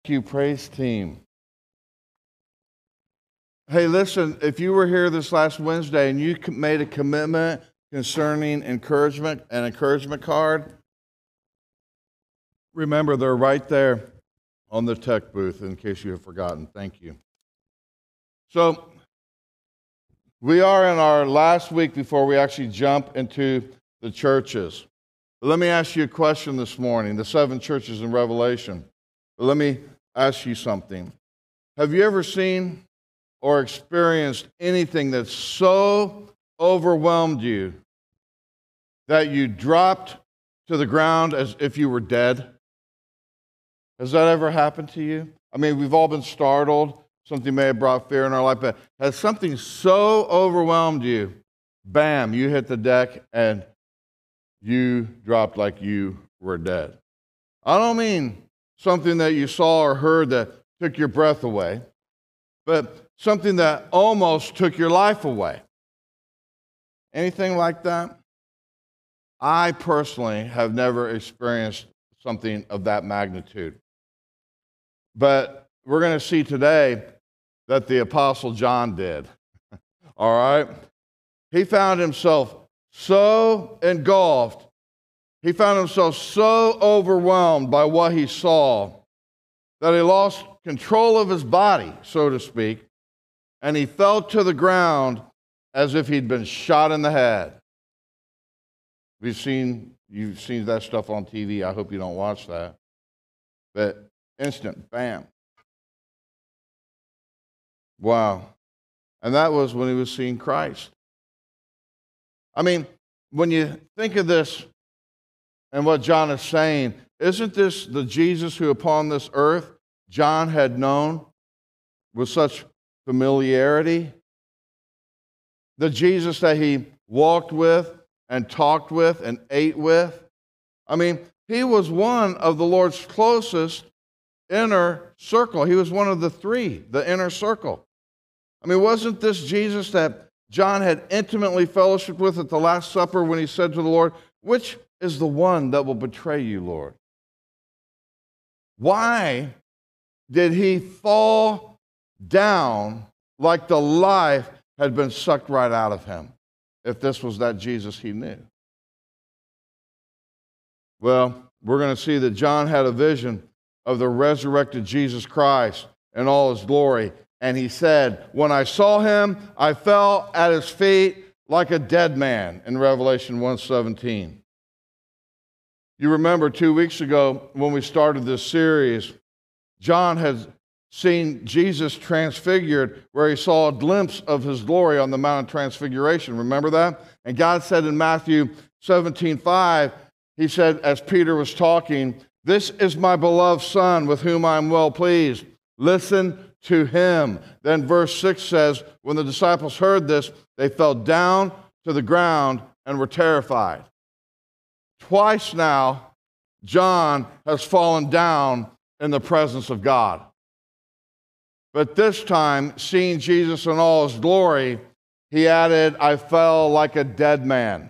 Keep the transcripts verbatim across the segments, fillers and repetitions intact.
Thank you, praise team. Hey, listen, if you were here this last Wednesday and you made a commitment concerning encouragement, an encouragement card, remember they're right there on the tech booth in case you have forgotten. Thank you. So, we are in our last week before we actually jump into the churches. But let me ask you a question this morning, the seven churches in Revelation. But let me ask you something. Have you ever seen or experienced anything that so overwhelmed you that you dropped to the ground as if you were dead? Has that ever happened to you? I mean, we've all been startled. Something may have brought fear in our life, but has something so overwhelmed you, bam, you hit the deck and you dropped like you were dead. I don't mean something that you saw or heard that took your breath away, but something that almost took your life away. Anything like that? I personally have never experienced something of that magnitude. But we're going to see today that the Apostle John did. All right? He found himself so engulfed, he found himself so overwhelmed by what he saw that he lost control of his body, so to speak, and he fell to the ground as if he'd been shot in the head. We've seen, you've seen that stuff on T V. I hope you don't watch that. But instant, bam. Wow. And that was when he was seeing Christ. I mean, when you think of this and what John is saying, isn't this the Jesus who upon this earth John had known with such familiarity? The Jesus that he walked with and talked with and ate with? I mean, he was one of the Lord's closest inner circle. He was one of the three, the inner circle. I mean, wasn't this Jesus that John had intimately fellowshiped with at the Last Supper when he said to the Lord, "Which is the one that will betray you, Lord?" Why did he fall down like the life had been sucked right out of him, if this was that Jesus he knew? Well, we're going to see that John had a vision of the resurrected Jesus Christ in all his glory. And he said, when I saw him, I fell at his feet like a dead man, in Revelation one seventeen. You remember two weeks ago when we started this series, John had seen Jesus transfigured, where he saw a glimpse of his glory on the Mount of Transfiguration. Remember that? And God said in Matthew seventeen five, he said, as Peter was talking, "This is my beloved Son, with whom I am well pleased. Listen to him." Then verse six says, when the disciples heard this, they fell down to the ground and were terrified. Twice now, John has fallen down in the presence of God. But this time, seeing Jesus in all his glory, he added, "I fell like a dead man."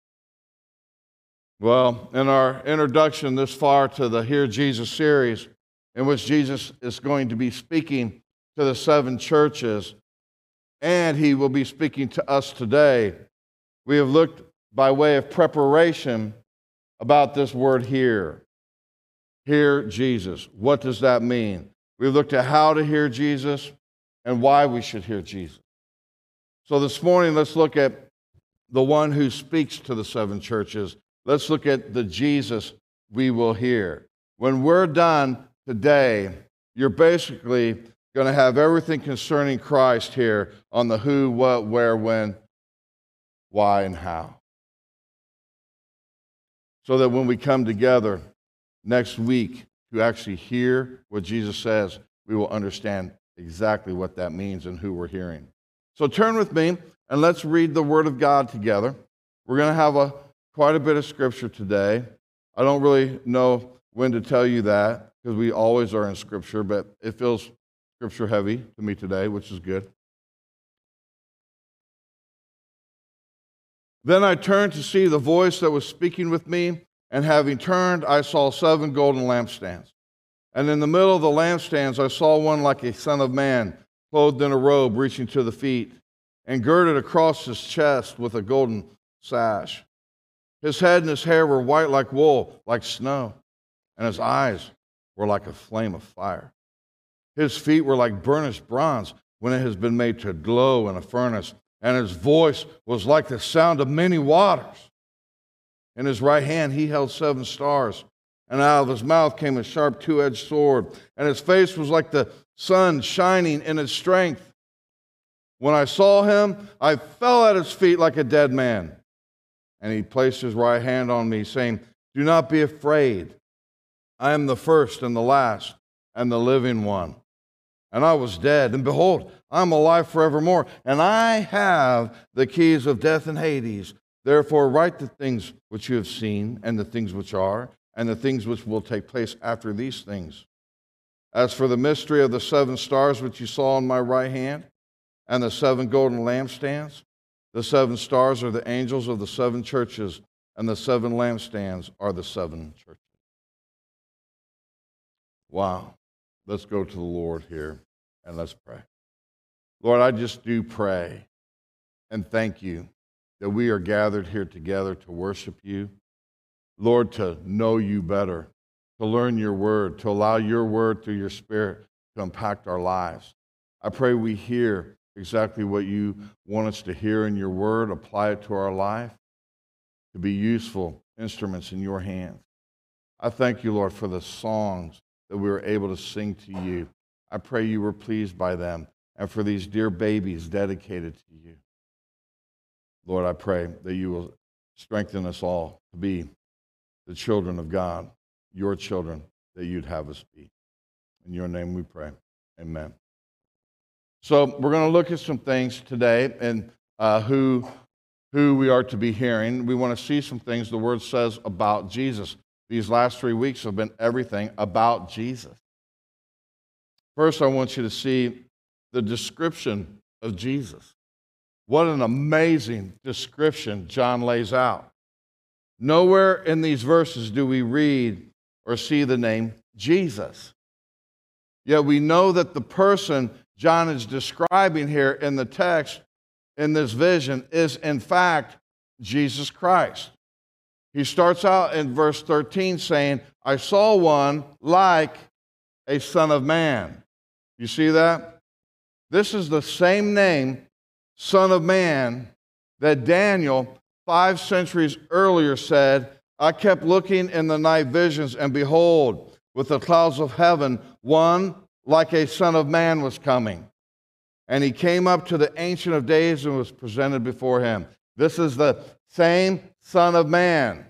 Well, in our introduction this far to the Hear Jesus series, in which Jesus is going to be speaking to the seven churches, and he will be speaking to us today, we have looked by way of preparation about this word "hear." Hear Jesus. What does that mean? We've looked at how to hear Jesus and why we should hear Jesus. So this morning, let's look at the one who speaks to the seven churches. Let's look at the Jesus we will hear. When we're done today, you're basically going to have everything concerning Christ here on the who, what, where, when, why, and how. So that when we come together next week to actually hear what Jesus says, we will understand exactly what that means and who we're hearing. So turn with me and let's read the Word of God together. We're going to have a quite a bit of Scripture today. I don't really know when to tell you that because we always are in Scripture, but it feels Scripture heavy to me today, which is good. Then I turned to see the voice that was speaking with me, and having turned, I saw seven golden lampstands. And in the middle of the lampstands I saw one like a son of man, clothed in a robe reaching to the feet, and girded across his chest with a golden sash. His head and his hair were white like wool, like snow, and his eyes were like a flame of fire. His feet were like burnished bronze when it has been made to glow in a furnace, and his voice was like the sound of many waters. In his right hand he held seven stars, and out of his mouth came a sharp two-edged sword, and his face was like the sun shining in its strength. When I saw him, I fell at his feet like a dead man. And he placed his right hand on me, saying, "Do not be afraid. I am the first and the last and the living one." And I was dead, and behold, I am alive forevermore, and I have the keys of death and Hades. Therefore write the things which you have seen, and the things which are, and the things which will take place after these things. As for the mystery of the seven stars which you saw in my right hand, and the seven golden lampstands, the seven stars are the angels of the seven churches, and the seven lampstands are the seven churches. Wow. Let's go to the Lord here, and let's pray. Lord, I just do pray and thank you that we are gathered here together to worship you. Lord, to know you better, to learn your word, to allow your word through your Spirit to impact our lives. I pray we hear exactly what you want us to hear in your word, apply it to our life, to be useful instruments in your hands. I thank you, Lord, for the songs that we were able to sing to you. I pray you were pleased by them, and for these dear babies dedicated to you. Lord, I pray that you will strengthen us all to be the children of God, your children that you'd have us be. In your name we pray. Amen. So we're going to look at some things today and uh, who, who we are to be hearing. We want to see some things the Word says about Jesus. These last three weeks have been everything about Jesus. First, I want you to see the description of Jesus. What an amazing description John lays out. Nowhere in these verses do we read or see the name Jesus. Yet we know that the person John is describing here in the text, in this vision, is in fact Jesus Christ. He starts out in verse thirteen saying, I saw one like a son of man. You see that? This is the same name, Son of Man, that Daniel, five centuries earlier, said, I kept looking in the night visions, and behold, with the clouds of heaven, one like a son of man was coming. And he came up to the Ancient of Days and was presented before him. This is the same Son of Man.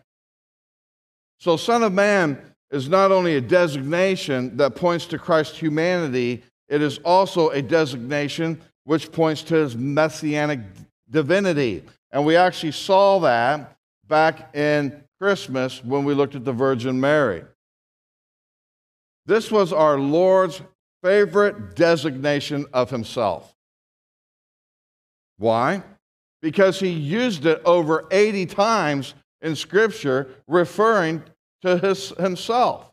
So Son of Man is not only a designation that points to Christ's humanity, it is also a designation which points to his messianic divinity. And we actually saw that back in Christmas when we looked at the Virgin Mary. This was our Lord's favorite designation of himself. Why? Because he used it over eighty times in Scripture referring to his, himself.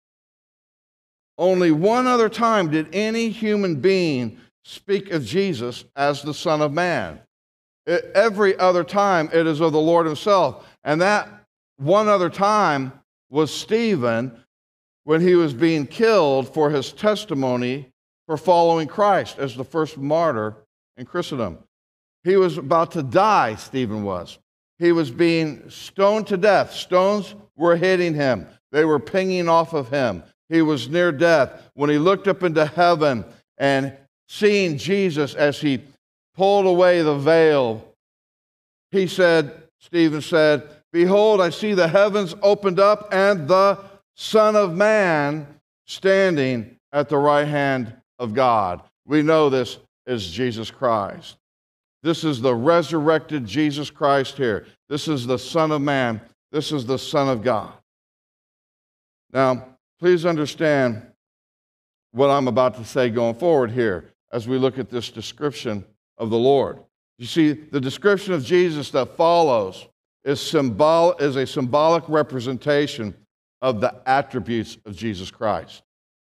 Only one other time did any human being speak of Jesus as the Son of Man. It, every other time it is of the Lord himself. And that one other time was Stephen, when he was being killed for his testimony for following Christ as the first martyr in Christendom. He was about to die, Stephen was. He was being stoned to death. Stones were hitting him. They were pinging off of him. He was near death. When he looked up into heaven and seeing Jesus as he pulled away the veil, he said, Stephen said, behold, I see the heavens opened up and the Son of Man standing at the right hand of God. We know this is Jesus Christ. This is the resurrected Jesus Christ here. This is the Son of Man. This is the Son of God. Now, please understand what I'm about to say going forward here as we look at this description of the Lord. You see, the description of Jesus that follows is, symbol, is a symbolic representation of the attributes of Jesus Christ.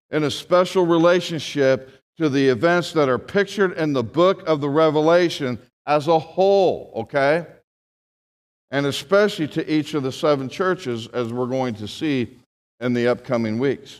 in a special relationship to the events that are pictured in the book of the Revelation as a whole, okay? And especially to each of the seven churches, as we're going to see in the upcoming weeks.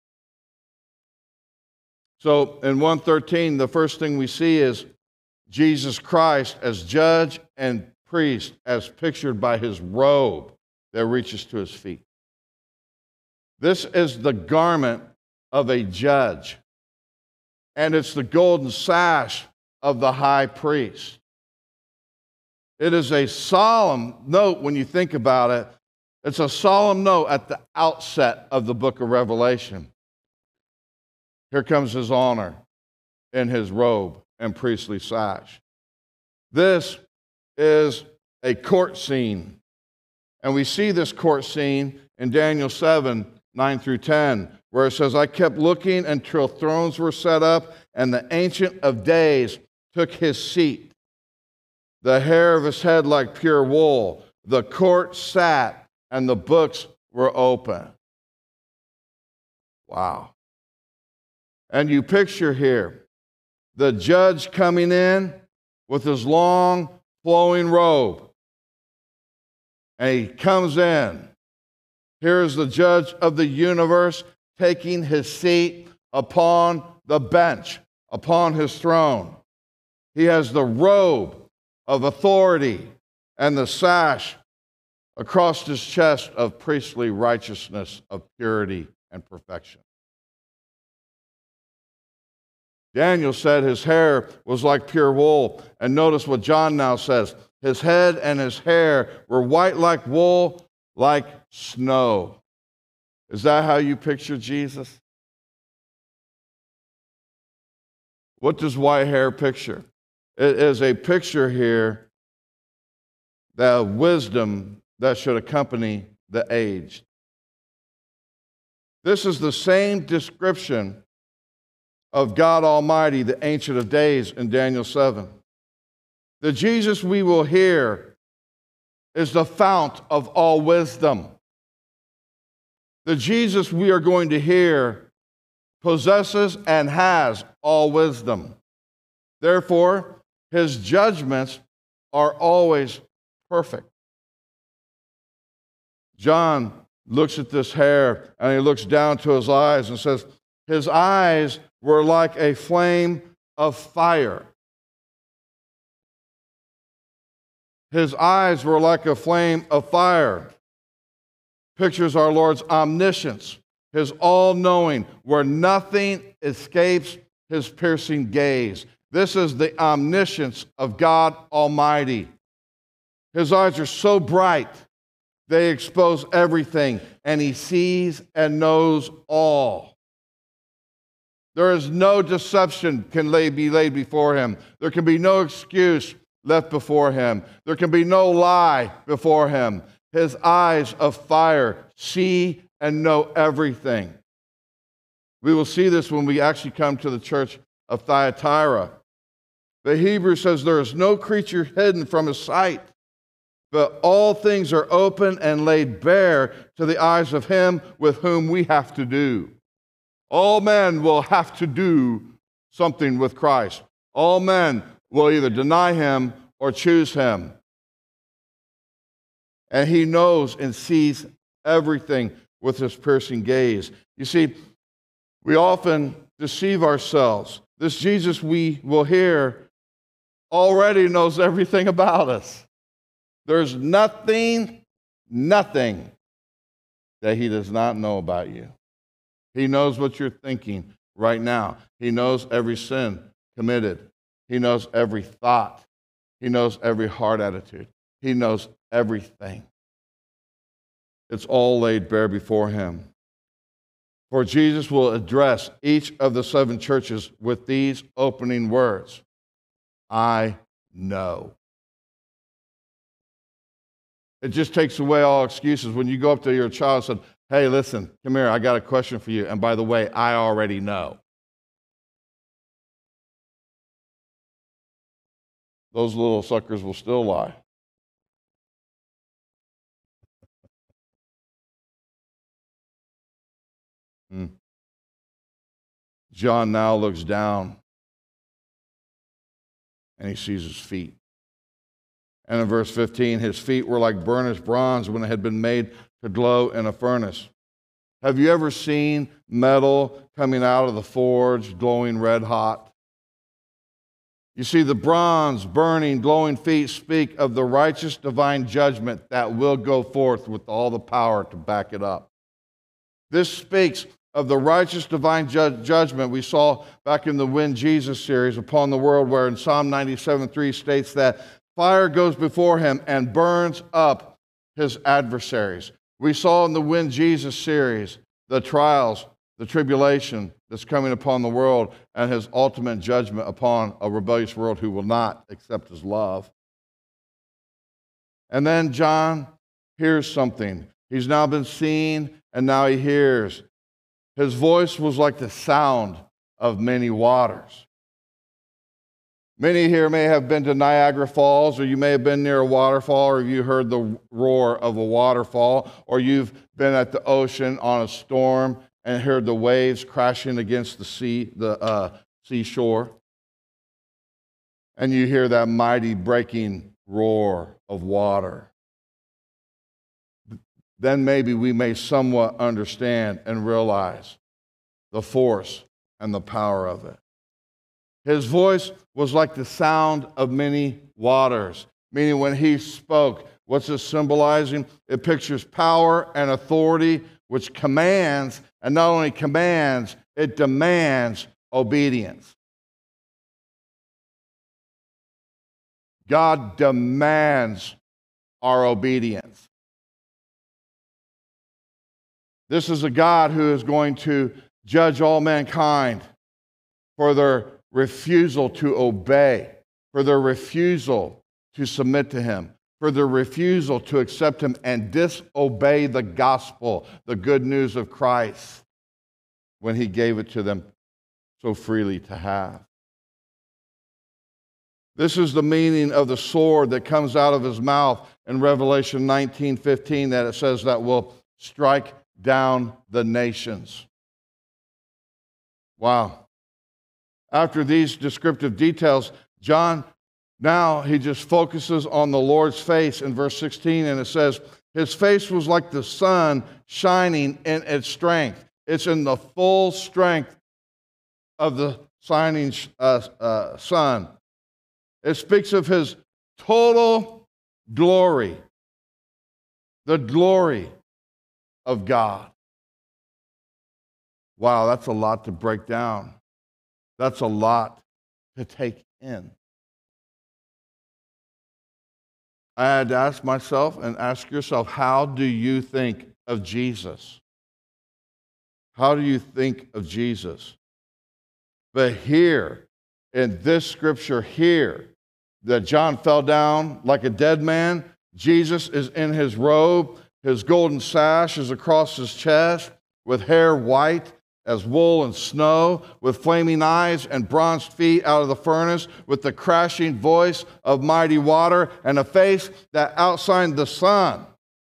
So in one thirteen, the first thing we see is Jesus Christ as judge and priest, as pictured by his robe that reaches to his feet. This is the garment of a judge, and it's the golden sash of the high priest. It is a solemn note when you think about it. It's a solemn note at the outset of the book of Revelation. Here comes his honor in his robe and priestly sash. This is a court scene. And we see this court scene in Daniel seven, nine through ten, where it says, I kept looking until thrones were set up, and the Ancient of Days took his seat. The hair of his head like pure wool. The court sat, and the books were open. Wow. And you picture here the judge coming in with his long, flowing robe. And he comes in. Here's the judge of the universe taking his seat upon the bench, upon his throne. He has the robe of authority and the sash across his chest of priestly righteousness, of purity and perfection. Daniel said his hair was like pure wool. And notice what John now says. His head and his hair were white like wool, like snow. Is that how you picture Jesus? What does white hair picture? It is a picture here of wisdom that should accompany the aged. This is the same description of God Almighty, the Ancient of Days, in Daniel seven. The Jesus we will hear is the fount of all wisdom. The Jesus we are going to hear possesses and has all wisdom. Therefore, his judgments are always perfect. John looks at this hair and he looks down to his eyes and says, his eyes were like a flame of fire. His eyes were like a flame of fire. Pictures our Lord's omniscience, his all-knowing, where nothing escapes his piercing gaze. This is the omniscience of God Almighty. His eyes are so bright, they expose everything, and he sees and knows all. There is no deception can lay, be laid before him. There can be no excuse left before him. There can be no lie before him. His eyes of fire see and know everything. We will see this when we actually come to the church of Thyatira. The Hebrew says there is no creature hidden from his sight, but all things are open and laid bare to the eyes of him with whom we have to do. All men will have to do something with Christ. All men will either deny him or choose him. And he knows and sees everything with his piercing gaze. You see, we often deceive ourselves. This Jesus we will hear already knows everything about us. There's nothing, nothing that he does not know about you. He knows what you're thinking right now. He knows every sin committed. He knows every thought. He knows every heart attitude. He knows everything. It's all laid bare before him. For Jesus will address each of the seven churches with these opening words. I know. It just takes away all excuses. When you go up to your child and say, hey, listen, come here, I got a question for you. And by the way, I already know. Those little suckers will still lie. Hmm. John now looks down and he sees his feet. And in verse fifteen, his feet were like burnished bronze when it had been made to glow in a furnace. Have you ever seen metal coming out of the forge glowing red hot? You see, the bronze, burning, glowing feet speak of the righteous divine judgment that will go forth with all the power to back it up. This speaks of the righteous divine ju- judgment we saw back in the When Jesus series upon the world, where in Psalm ninety-seven three states that fire goes before him and burns up his adversaries. We saw in the When Jesus series the trials, the tribulation that's coming upon the world, and his ultimate judgment upon a rebellious world who will not accept his love. And then John hears something. He's now been seen, and now he hears. His voice was like the sound of many waters. Many here may have been to Niagara Falls, or you may have been near a waterfall, or you heard the roar of a waterfall, or you've been at the ocean on a storm and heard the waves crashing against the sea, the uh, seashore. And you hear that mighty breaking roar of water. Then maybe we may somewhat understand and realize the force and the power of it. His voice was like the sound of many waters, meaning when he spoke, what's it symbolizing? It pictures power and authority, which commands, and not only commands, it demands obedience. God demands our obedience. This is a God who is going to judge all mankind for their refusal to obey, for their refusal to submit to him, for their refusal to accept him and disobey the gospel, the good news of Christ, when he gave it to them so freely to have. This is the meaning of the sword that comes out of his mouth in Revelation nineteen fifteen, that it says that will strike down the nations. Wow. After these descriptive details, John, now he just focuses on the Lord's face in verse sixteen, and it says, his face was like the sun shining in its strength. It's in the full strength of the shining uh, uh, sun. It speaks of his total glory, the glory of God. Wow, that's a lot to break down. That's a lot to take in. I had to ask myself and ask yourself, how do you think of Jesus? How do you think of Jesus? But here, in this scripture here, that John fell down like a dead man, Jesus is in his robe, his golden sash is across his chest, with hair white as wool and snow, with flaming eyes and bronzed feet out of the furnace, with the crashing voice of mighty water, and a face that outshined the sun.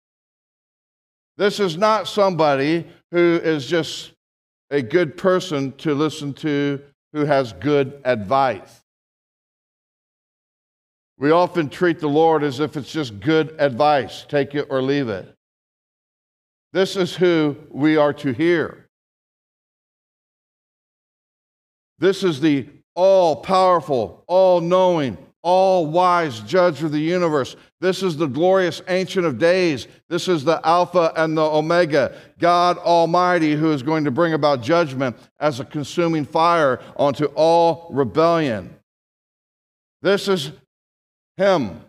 This is not somebody who is just a good person to listen to, who has good advice. We often treat the Lord as if it's just good advice, take it or leave it. This is who we are to hear. This is the all-powerful, all-knowing, all-wise judge of the universe. This is the glorious Ancient of Days. This is the Alpha and the Omega, God Almighty, who is going to bring about judgment as a consuming fire onto all rebellion. This is him.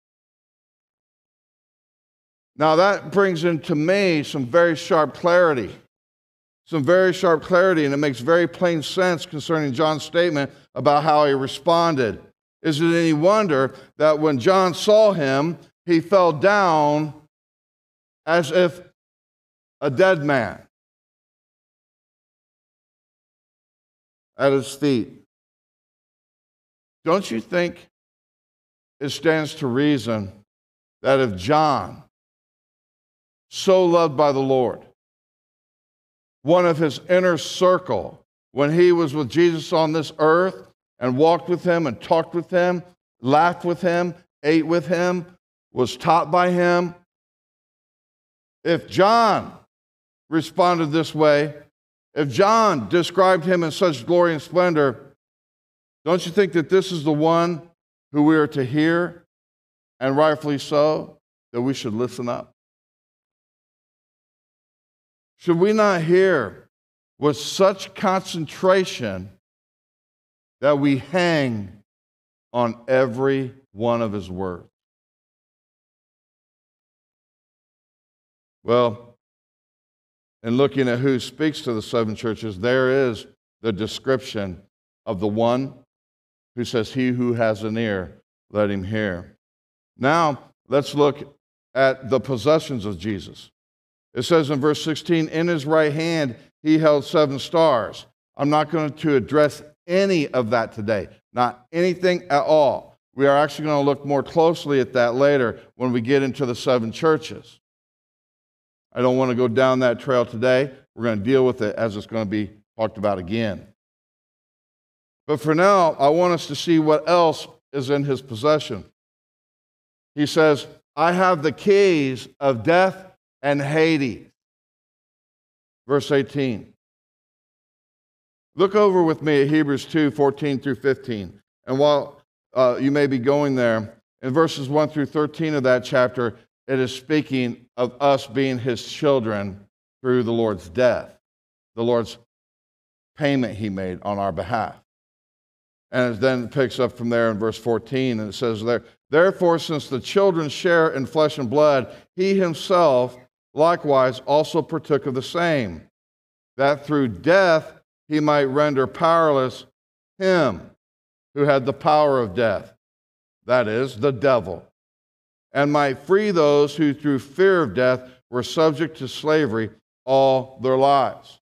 Now that brings into me some very sharp clarity. Some very sharp clarity, and it makes very plain sense concerning John's statement about how he responded. Is it any wonder that when John saw him, he fell down as if a dead man at his feet? Don't you think it stands to reason that if John, so loved by the Lord, one of his inner circle when he was with Jesus on this earth and walked with him and talked with him, laughed with him, ate with him, was taught by him. If John responded this way, if John described him in such glory and splendor, don't you think that this is the one who we are to hear, and rightfully so, that we should listen up? Should we not hear with such concentration that we hang on every one of his words? Well, in looking at who speaks to the seven churches, there is the description of the one who says, "He who has an ear, let him hear." Now, let's look at the possessions of Jesus. It says in verse sixteen, in his right hand he held seven stars. I'm not going to address any of that today, not anything at all. We are actually going to look more closely at that later when we get into the seven churches. I don't want to go down that trail today. We're going to deal with it as it's going to be talked about again. But for now, I want us to see what else is in his possession. He says, I have the keys of death and Hades. Verse eighteen. Look over with me at Hebrews two, fourteen through fifteen. And while uh, you may be going there, in verses one through thirteen of that chapter, it is speaking of us being his children through the Lord's death, the Lord's payment he made on our behalf. And it then picks up from there in verse fourteen, and it says there, therefore, since the children share in flesh and blood, he himself likewise also partook of the same, that through death he might render powerless him who had the power of death, that is, the devil, and might free those who through fear of death were subject to slavery all their lives.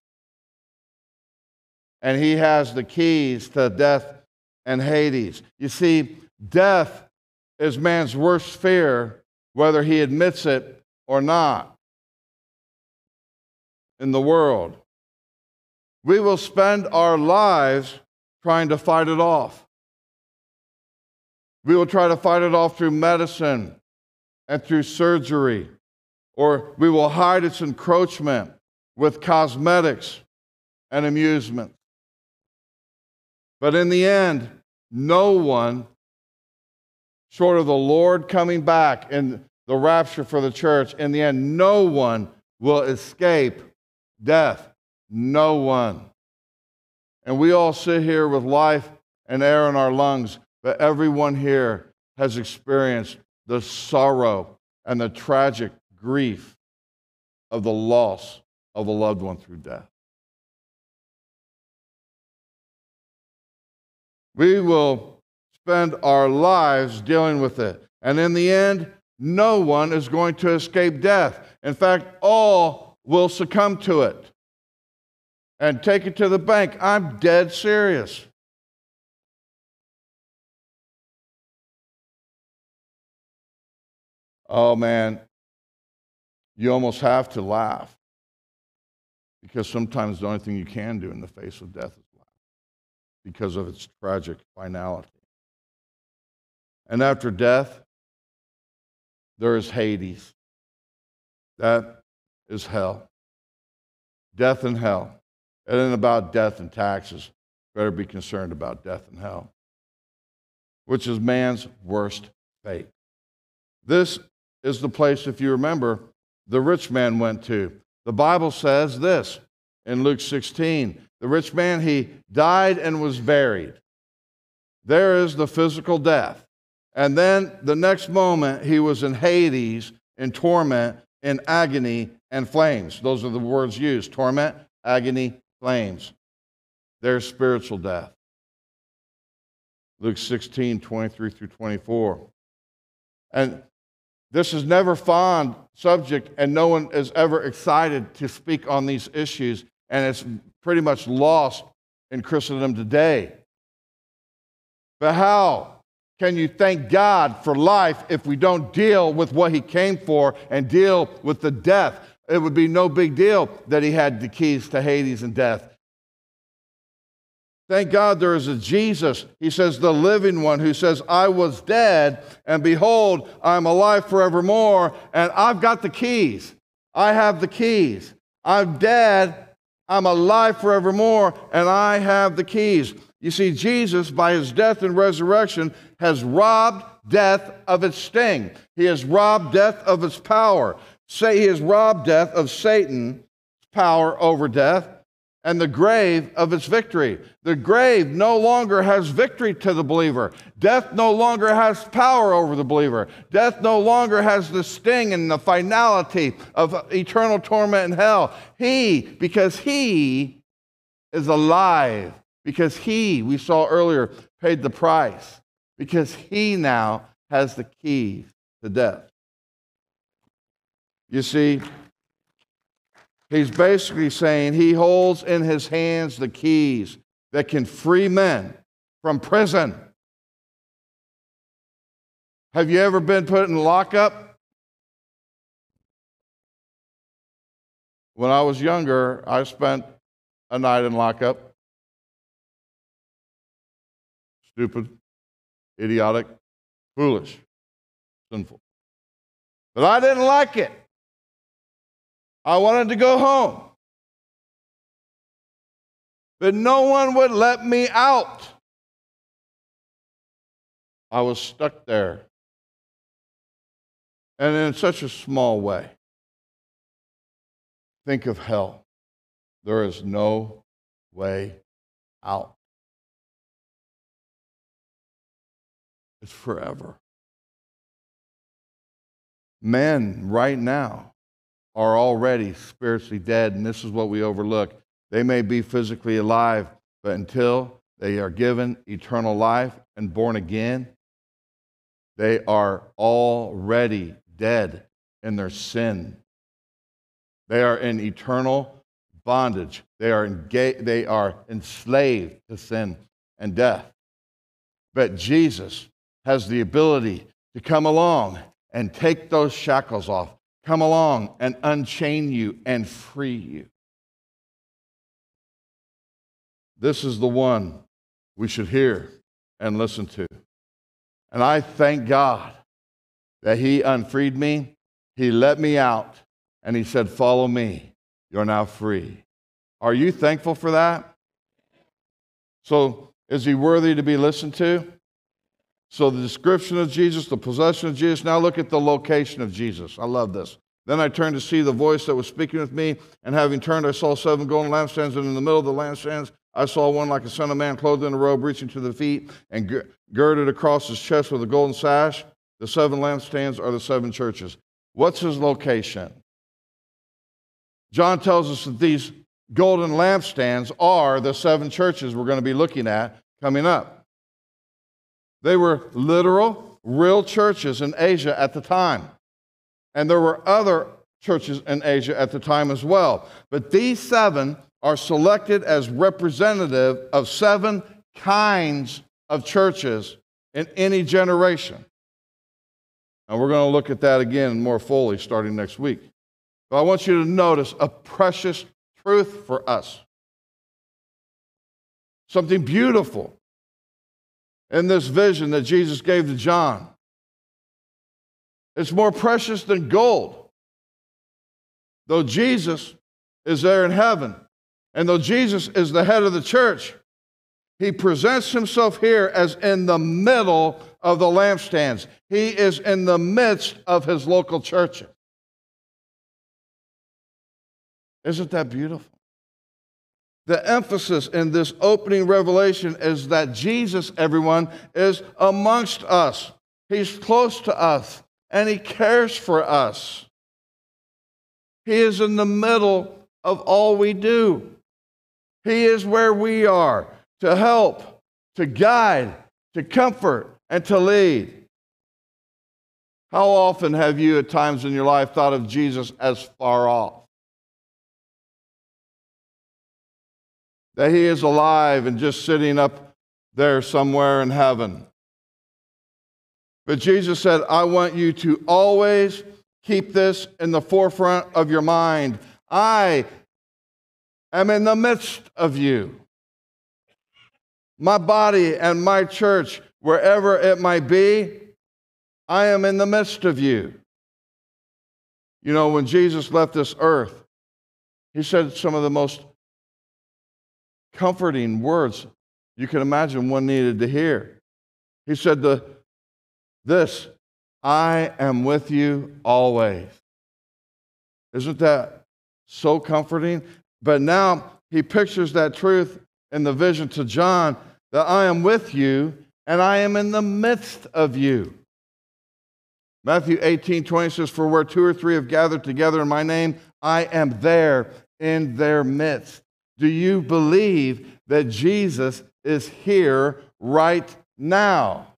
And he has the keys to death and Hades. You see, death is man's worst fear, whether he admits it or not. In the world, we will spend our lives trying to fight it off. We will try to fight it off through medicine and through surgery, or we will hide its encroachment with cosmetics and amusement. But in the end, no one, short of the Lord coming back in the rapture for the church, in the end, no one will escape death. No one. And we all sit here with life and air in our lungs, but everyone here has experienced the sorrow and the tragic grief of the loss of a loved one through death. We will spend our lives dealing with it. And in the end, no one is going to escape death. In fact, all will succumb to it and take it to the bank. I'm dead serious. Oh, man, you almost have to laugh, because sometimes the only thing you can do in the face of death is laugh because of its tragic finality. And after death, there is Hades. That is hell. Death and hell. It ain't about death and taxes. Better be concerned about death and hell, which is man's worst fate. This is the place, if you remember, the rich man went to. The Bible says this in Luke sixteen. The rich man, he died and was buried. There is the physical death. And then the next moment, he was in Hades, in torment, in agony, and flames. Those are the words used: torment, agony, flames. There's spiritual death. Luke sixteen, twenty-three through twenty-four. And this is never fond subject, and no one is ever excited to speak on these issues, and it's pretty much lost in Christendom today. But how can you thank God for life if we don't deal with what he came for and deal with the death? It would be no big deal that he had the keys to Hades and death. Thank God there is a Jesus. He says, the living one, who says, I was dead, and behold, I'm alive forevermore, and I've got the keys. I have the keys. I'm dead, I'm alive forevermore, and I have the keys. You see, Jesus, by his death and resurrection, has robbed death of its sting. He has robbed death of its power. Say he has robbed death of Satan's power over death, and the grave of its victory. The grave no longer has victory to the believer. Death no longer has power over the believer. Death no longer has the sting and the finality of eternal torment in hell. He, because he is alive, because he, we saw earlier, paid the price, because he now has the keys to death. You see, he's basically saying he holds in his hands the keys that can free men from prison. Have you ever been put in lockup? When I was younger, I spent a night in lockup. Stupid, idiotic, foolish, sinful. But I didn't like it. I wanted to go home. But no one would let me out. I was stuck there. And in such a small way. Think of hell. There is no way out. It's forever. Men right now are already spiritually dead, and this is what we overlook. They may be physically alive, but until they are given eternal life and born again, they are already dead in their sin. They are in eternal bondage. They are, enga- they are enslaved to sin and death. But Jesus has the ability to come along and take those shackles off. Come along and unchain you and free you. This is the one we should hear and listen to. And I thank God that he unfreed me, he let me out, and he said, follow me. You're now free. Are you thankful for that? So, is he worthy to be listened to? So the description of Jesus, the possession of Jesus. Now look at the location of Jesus. I love this. Then I turned to see the voice that was speaking with me, and having turned, I saw seven golden lampstands, and in the middle of the lampstands I saw one like a son of man, clothed in a robe, reaching to the feet, and girded across his chest with a golden sash. The seven lampstands are the seven churches. What's his location? John tells us that these golden lampstands are the seven churches we're going to be looking at coming up. They were literal, real churches in Asia at the time. And there were other churches in Asia at the time as well. But these seven are selected as representative of seven kinds of churches in any generation. And we're going to look at that again more fully starting next week. But I want you to notice a precious truth for us. Something beautiful in this vision that Jesus gave to John. It's more precious than gold. Though Jesus is there in heaven, and though Jesus is the head of the church, he presents himself here as in the middle of the lampstands. He is in the midst of his local churches. Isn't that beautiful? The emphasis in this opening revelation is that Jesus, everyone, is amongst us. He's close to us, and he cares for us. He is in the middle of all we do. He is where we are to help, to guide, to comfort, and to lead. How often have you at times in your life thought of Jesus as far off? That he is alive and just sitting up there somewhere in heaven. But Jesus said, I want you to always keep this in the forefront of your mind. I am in the midst of you. my body and my church, wherever it might be, I am in the midst of you. You know, when Jesus left this earth, he said some of the most comforting words you can imagine one needed to hear. He said the, this, I am with you always. Isn't that so comforting? But now he pictures that truth in the vision to John, that I am with you and I am in the midst of you. Matthew eighteen twenty says, for where two or three have gathered together in my name, I am there in their midst. Do you believe that Jesus is here right now?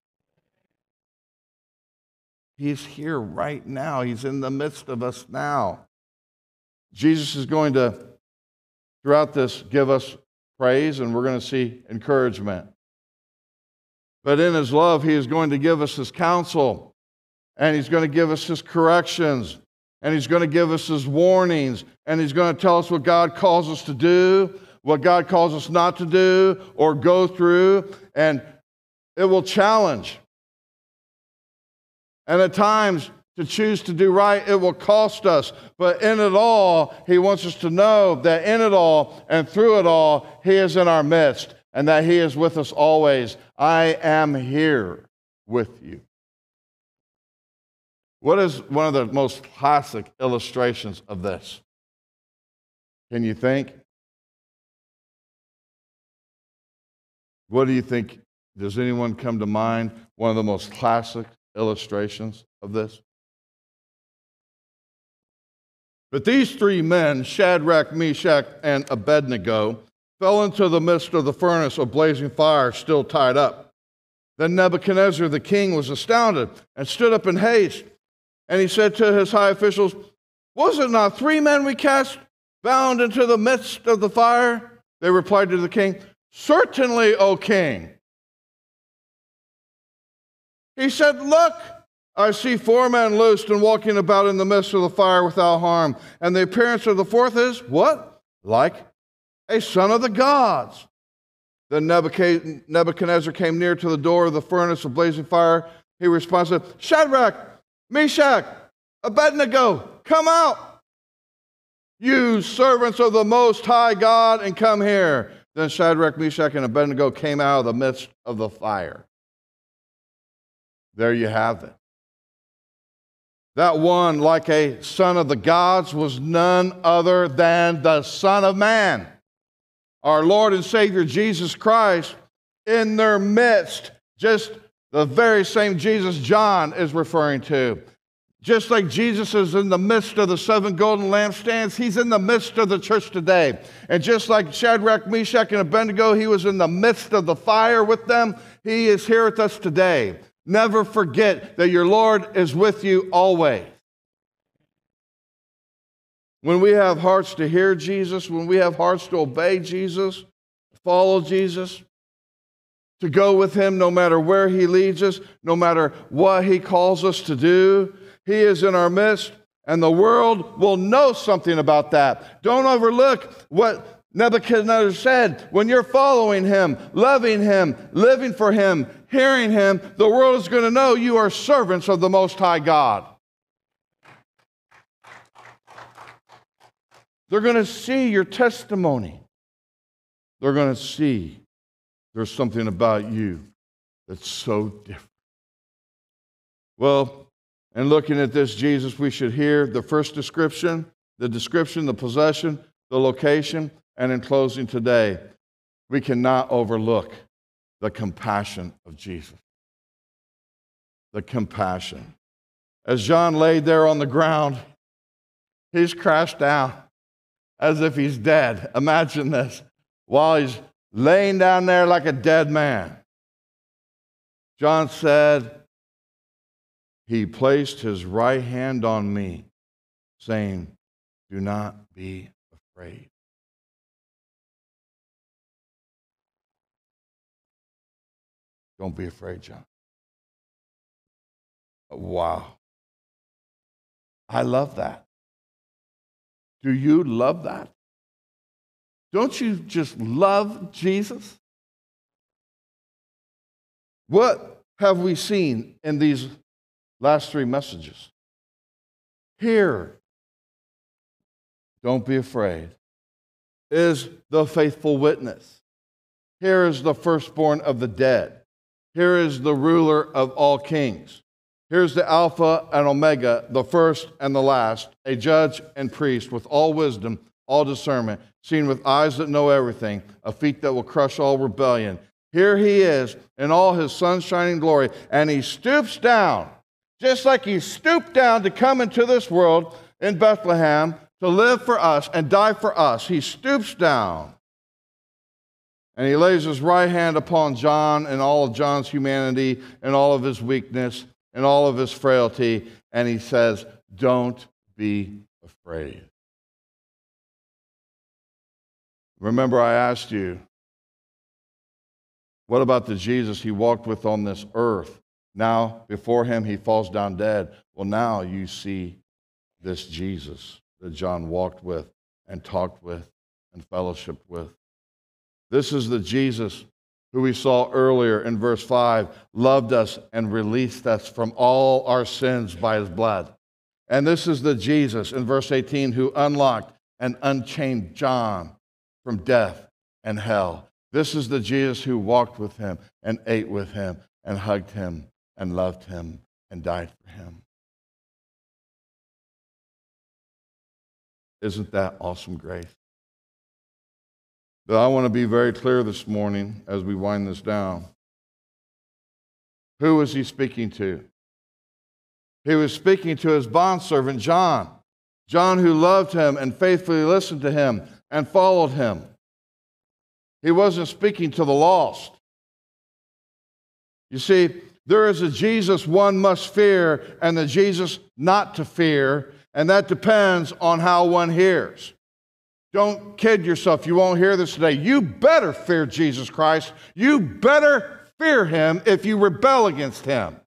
He's here right now. He's in the midst of us now. Jesus is going to, throughout this, give us praise, and we're going to see encouragement. But in his love, he is going to give us his counsel, and he's going to give us his corrections, and he's going to give us his warnings, and he's going to tell us what God calls us to do, what God calls us not to do or go through, and it will challenge. And at times, to choose to do right, it will cost us. But in it all, he wants us to know that in it all and through it all, he is in our midst and that he is with us always. I am here with you. What is one of the most classic illustrations of this? Can you think? What do you think? Does anyone come to mind one of the most classic illustrations of this? But these three men, Shadrach, Meshach, and Abednego, fell into the midst of the furnace of blazing fire, still tied up. Then Nebuchadnezzar the king was astounded and stood up in haste. And he said to his high officials, was it not three men we cast bound into the midst of the fire? They replied to the king, certainly, O king. He said, look, I see four men loosed and walking about in the midst of the fire without harm. And the appearance of the fourth is, what? Like a son of the gods. Then Nebuchadnezzar came near to the door of the furnace of blazing fire. He responded, Shadrach, Meshach, Abednego, come out. You servants of the Most High God, and come here. Then Shadrach, Meshach, and Abednego came out of the midst of the fire. There you have it. That one, like a son of the gods, was none other than the Son of Man, our Lord and Savior Jesus Christ, in their midst. Just the very same Jesus John is referring to. Just like Jesus is in the midst of the seven golden lampstands, he's in the midst of the church today. And just like Shadrach, Meshach, and Abednego, he was in the midst of the fire with them, he is here with us today. Never forget that your Lord is with you always. When we have hearts to hear Jesus, when we have hearts to obey Jesus, follow Jesus, to go with him no matter where he leads us, no matter what he calls us to do, he is in our midst, and the world will know something about that. Don't overlook what Nebuchadnezzar said. When you're following him, loving him, living for him, hearing him, the world is going to know you are servants of the Most High God. They're going to see your testimony. They're going to see there's something about you that's so different. Well, and looking at this Jesus, we should hear the first description, the description, the possession, the location, and in closing today, we cannot overlook the compassion of Jesus. The compassion. As John laid there on the ground, he's crashed down as if he's dead. Imagine this. While he's laying down there like a dead man, John said, he placed his right hand on me, saying, do not be afraid. Don't be afraid, John. Wow. I love that. Do you love that? Don't you just love Jesus? What have we seen in these last three messages? Here, don't be afraid, is the faithful witness. Here is the firstborn of the dead. Here is the ruler of all kings. Here's the Alpha and Omega, the first and the last, a judge and priest with all wisdom, all discernment, seen with eyes that know everything, a feet that will crush all rebellion. Here he is in all his sun-shining glory, and he stoops down, just like he stooped down to come into this world in Bethlehem to live for us and die for us. He stoops down, and he lays his right hand upon John and all of John's humanity and all of his weakness and all of his frailty, and he says, don't be afraid. Remember, I asked you, what about the Jesus he walked with on this earth? Now, before him, he falls down dead. Well, now you see this Jesus that John walked with and talked with and fellowshiped with. This is the Jesus who we saw earlier in verse five, loved us and released us from all our sins by his blood. And this is the Jesus in verse eighteen who unlocked and unchained John from death and hell. This is the Jesus who walked with him and ate with him and hugged him and loved him and died for him. Isn't that awesome grace? But I want to be very clear this morning as we wind this down. Who was he speaking to? He was speaking to his bondservant John. John who loved him and faithfully listened to him and followed him. He wasn't speaking to the lost. You see, there is a Jesus one must fear and the Jesus not to fear, and that depends on how one hears. Don't kid yourself. You won't hear this today. You better fear Jesus Christ. You better fear him if you rebel against him.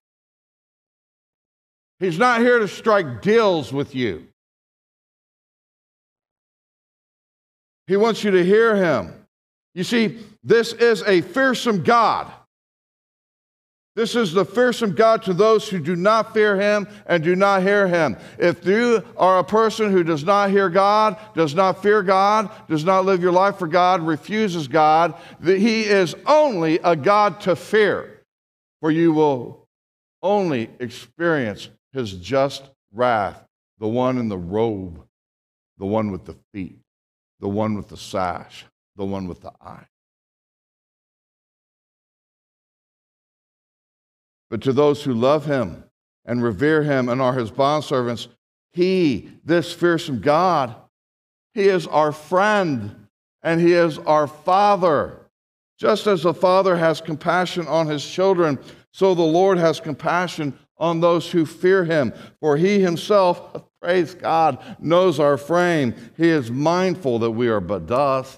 He's not here to strike deals with you. He wants you to hear him. You see, this is a fearsome God. This is the fearsome God to those who do not fear him and do not hear him. If you are a person who does not hear God, does not fear God, does not live your life for God, refuses God, that he is only a God to fear. For you will only experience his just wrath, the one in the robe, the one with the feet, the one with the sash, the one with the eye. But to those who love him and revere him and are his bondservants, he, this fearsome God, he is our friend and he is our Father. Just as the Father has compassion on his children, so the Lord has compassion on those who fear him. For he himself, praise God, knows our frame. He is mindful that we are but dust.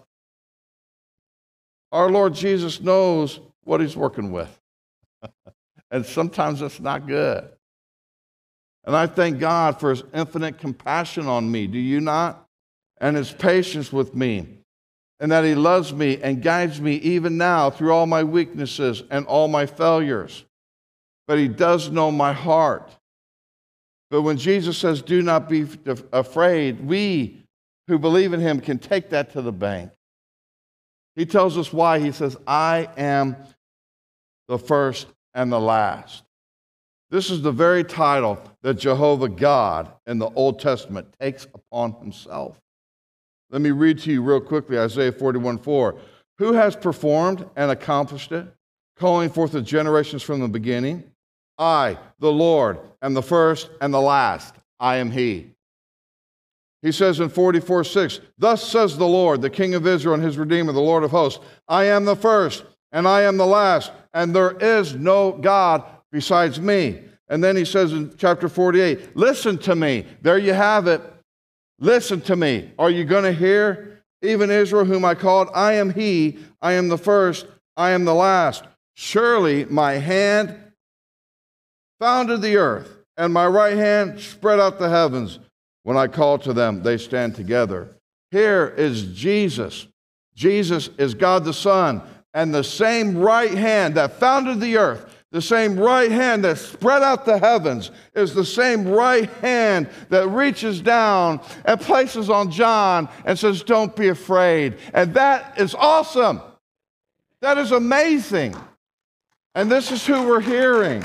Our Lord Jesus knows what he's working with. And sometimes it's not good. And I thank God for his infinite compassion on me. Do you not? And his patience with me. And that he loves me and guides me even now through all my weaknesses and all my failures. But he does know my heart. But when Jesus says, do not be afraid, we who believe in him can take that to the bank. He tells us why. He says, I am the first and the last. This is the very title that Jehovah God in the Old Testament takes upon himself. Let me read to you real quickly Isaiah forty-one four. Who has performed and accomplished it, calling forth the generations from the beginning? I, the Lord, am the first and the last. I am he. He says in forty-four six, thus says the Lord, the King of Israel and his Redeemer, the Lord of hosts, I am the first and I am the last, and there is no God besides me. And then he says in chapter forty-eight, listen to me. There you have it. Listen to me. Are you going to hear? Even Israel, whom I called, I am he. I am the first. I am the last. Surely my hand founded the earth, and my right hand spread out the heavens. When I call to them, they stand together. Here is Jesus. Jesus is God the Son. And the same right hand that founded the earth, The same right hand that spread out the heavens is the same right hand that reaches down and places on John and says, don't be afraid. And that is awesome. That is amazing. And this is who we're hearing.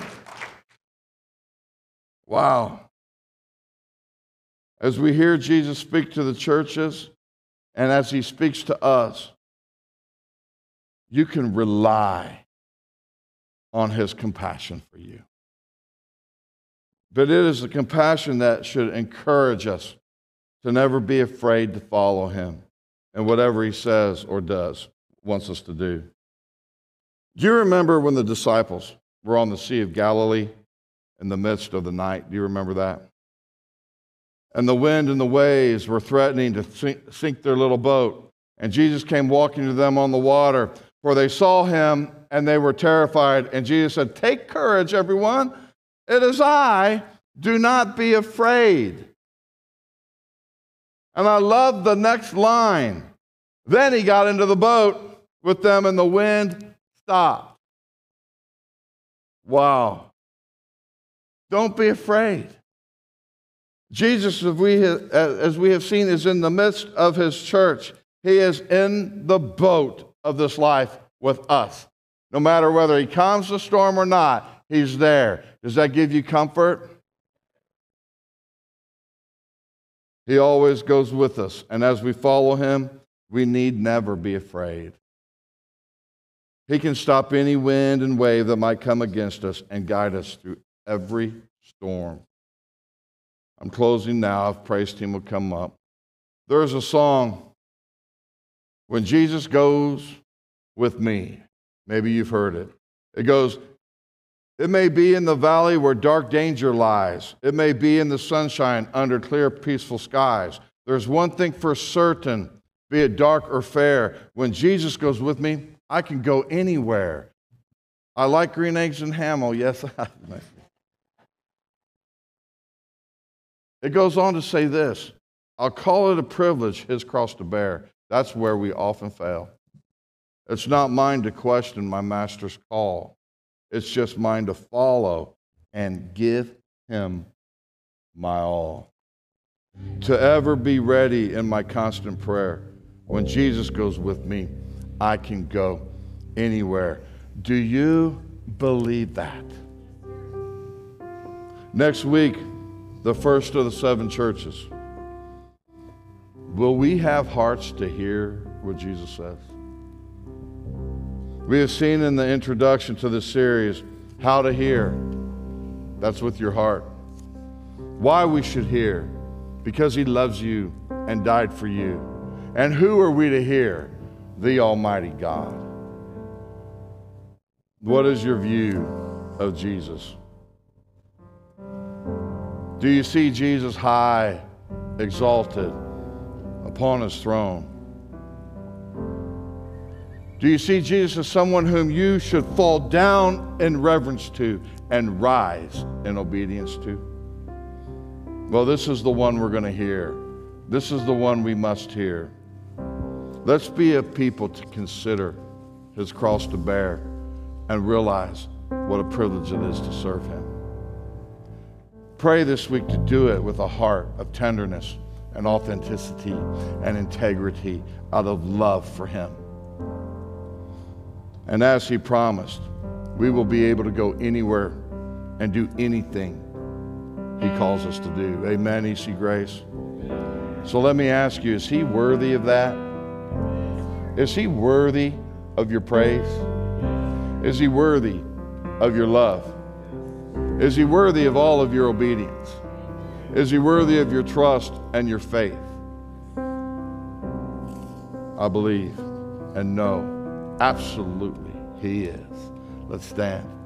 Wow. As we hear Jesus speak to the churches and as he speaks to us, you can rely on his compassion for you. But it is a compassion that should encourage us to never be afraid to follow him and whatever he says or does, wants us to do. Do you remember when the disciples were on the Sea of Galilee in the midst of the night? Do you remember that? And the wind and the waves were threatening to sink, sink their little boat. And Jesus came walking to them on the water, for they saw him and they were terrified. And Jesus said, take courage, everyone. It is I. Do not be afraid. And I love the next line. Then he got into the boat with them and the wind stopped. Wow. Don't be afraid. Jesus, as we have, as we have seen, is in the midst of his church. He is in the boat of this life with us. No matter whether he calms the storm or not, he's there. Does that give you comfort? He always goes with us. And as we follow him, we need never be afraid. He can stop any wind and wave that might come against us and guide us through every storm. I'm closing now. If praise team will come up. There's a song, When Jesus Goes With Me. Maybe you've heard it. It goes, it may be in the valley where dark danger lies. It may be in the sunshine under clear, peaceful skies. There's one thing for certain, be it dark or fair. When Jesus goes with me, I can go anywhere. I like green eggs and ham. Oh, yes. It goes on to say this, I'll call it a privilege, his cross to bear. That's where we often fail. It's not mine to question my master's call. It's just mine to follow and give him my all. To ever be ready in my constant prayer. When Jesus goes with me, I can go anywhere. Do you believe that? Next week, the first of the seven churches. Will we have hearts to hear what Jesus says? We have seen in the introduction to this series how to hear. That's with your heart. Why we should hear? Because he loves you and died for you. And who are we to hear? The Almighty God. What is your view of Jesus? Do you see Jesus high, exalted upon his throne? Do you see Jesus as someone whom you should fall down in reverence to and rise in obedience to? Well, this is the one we're going to hear. This is the one we must hear. Let's be a people to consider his cross to bear and realize what a privilege it is to serve him. Pray this week to do it with a heart of tenderness and authenticity and integrity out of love for him. And as he promised, we will be able to go anywhere and do anything he calls us to do. Amen, E C Grace? So let me ask you, is he worthy of that? Is he worthy of your praise? Is he worthy of your love? Is he worthy of all of your obedience? Is he worthy of your trust and your faith? I believe and know absolutely he is. Let's stand.